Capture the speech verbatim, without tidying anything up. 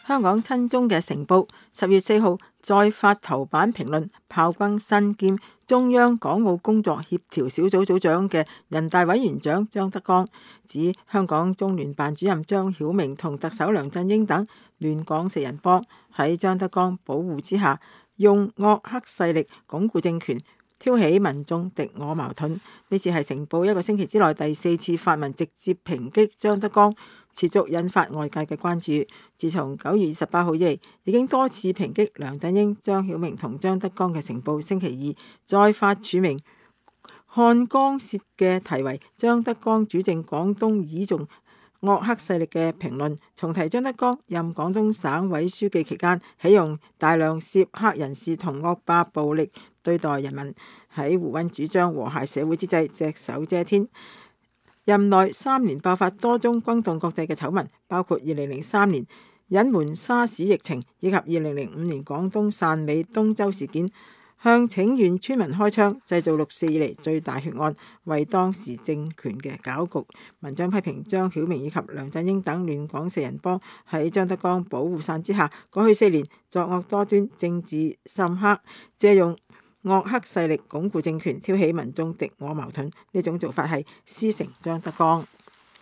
香港親中嘅成報十月四號再發頭版評論，炮轟身兼中央港澳工作協調小組組長嘅人大委員長張德江，指香港中聯辦主任張曉明同特首梁振英等亂港四人幫喺張德江保護之下，用惡黑勢力鞏固政權，挑起民眾敵我矛盾。呢次係成報一個星期之內第四次發文直接抨擊張德江，持續引發外界嘅關注。自從九月二十八號以嚟，已經多次抨擊梁振英、張曉明同張德江嘅成報，星期二再發署名看江涉嘅題為張德江主政廣東倚重惡黑勢力嘅評論，重提張德江任廣東省委書記期間，起用大量涉黑人士同惡霸暴力對待人民，喺胡溫主張和諧社會之際隻手遮天。任內三年爆發多宗轟動國際嘅醜聞，包括二零零三年隱瞞沙士疫情，以及二零零五年廣東汕尾東洲事件，向請願村民開槍，製造六四以嚟最大血案，為當時政權嘅攪局。文章批評張曉明以及梁振英等亂港四人幫喺張德江保護傘之下，過去四年作惡多端，政治深黑，借用惡黑勢力鞏固政權，挑起民眾敵我矛盾。呢種做法係師承張德江。